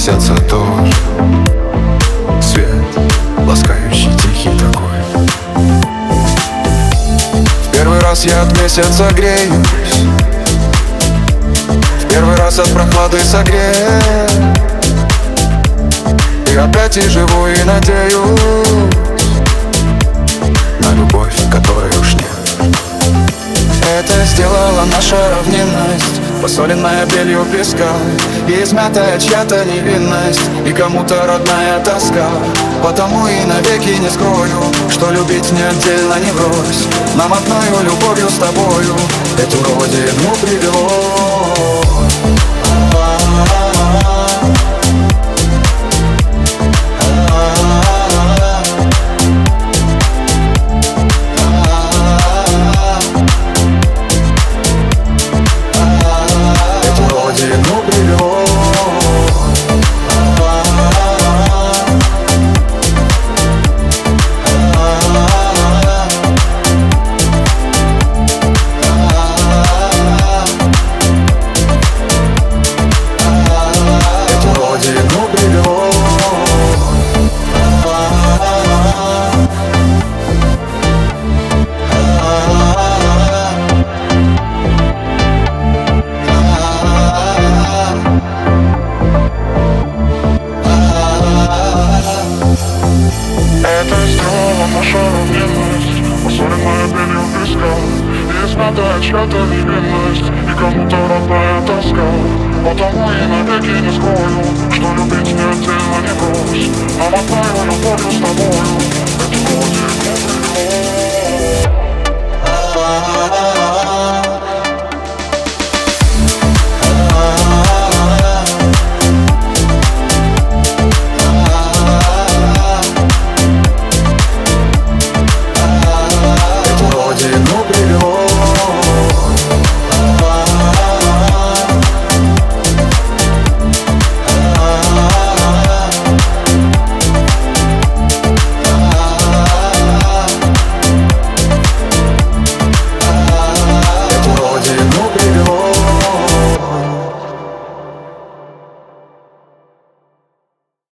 месяца дождь, свет, ласкающий, тихий такой. В первый раз я от месяца греюсь, в первый раз от прохлады согреюсь. И опять и живу, и надеюсь на любовь, которой уж нет. Это сделала наша равнинность, посоленная белью песка, и измятая чья-то невинность, и кому-то родная тоска. Потому и навеки не скрою, что любить не отдельно, не врозь. Нам одною любовью с тобою эту родину привелось. Это сделала наша равнинность, посоленная белью песка, и измятая чья-то невинность, и кому-то родная тоска. Потому и навеки не скрою,